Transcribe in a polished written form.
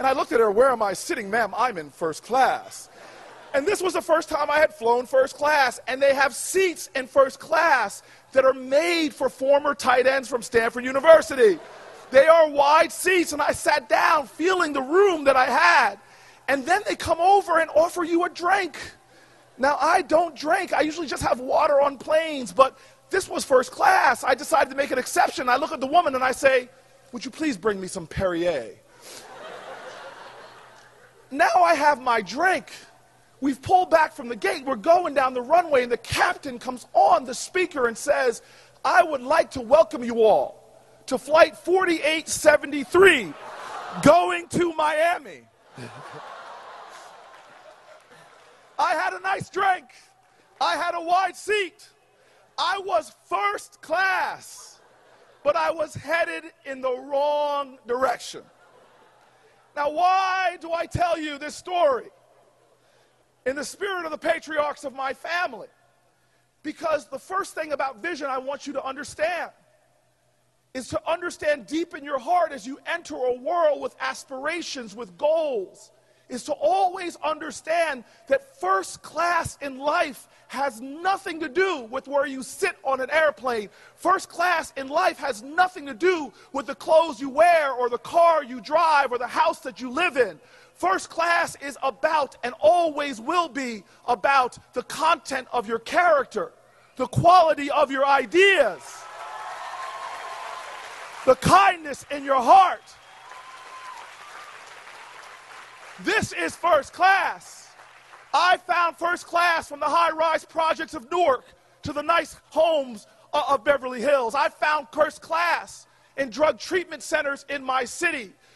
I looked at her, where am I sitting? Ma'am, I'm in first class. And this was the first time I had flown first class. And they have seats in first class that are made for former tight ends from Stanford University. They are wide seats, and I sat down feeling the room that I had. And then they come over and offer you a drink. Now, I don't drink. I usually just have water on planes, but this was first class. I decided to make an exception. I look at the woman and I say, would you please bring me some Perrier? Now I have my drink. We've pulled back from the gate. We're going down the runway, and the captain comes on the speaker and says, I would like to welcome you all to Flight 4873, going to Miami. I had a nice drink. I had a wide seat. I was first class, but I was headed in the wrong direction. Now, why do I tell you this story? In the spirit of the patriarchs of my family. Because the first thing about vision I want you to understand is to understand deep in your heart as you enter a world with aspirations, with goals, is to always understand that first class in life has nothing to do with where you sit on an airplane. First class in life has nothing to do with the clothes you wear or the car you drive or the house that you live in. First class is about, and always will be, about the content of your character, the quality of your ideas, the kindness in your heart. This is first class. I found first class from the high-rise projects of Newark to the nice homes of Beverly Hills. I found first class in drug treatment centers in my city.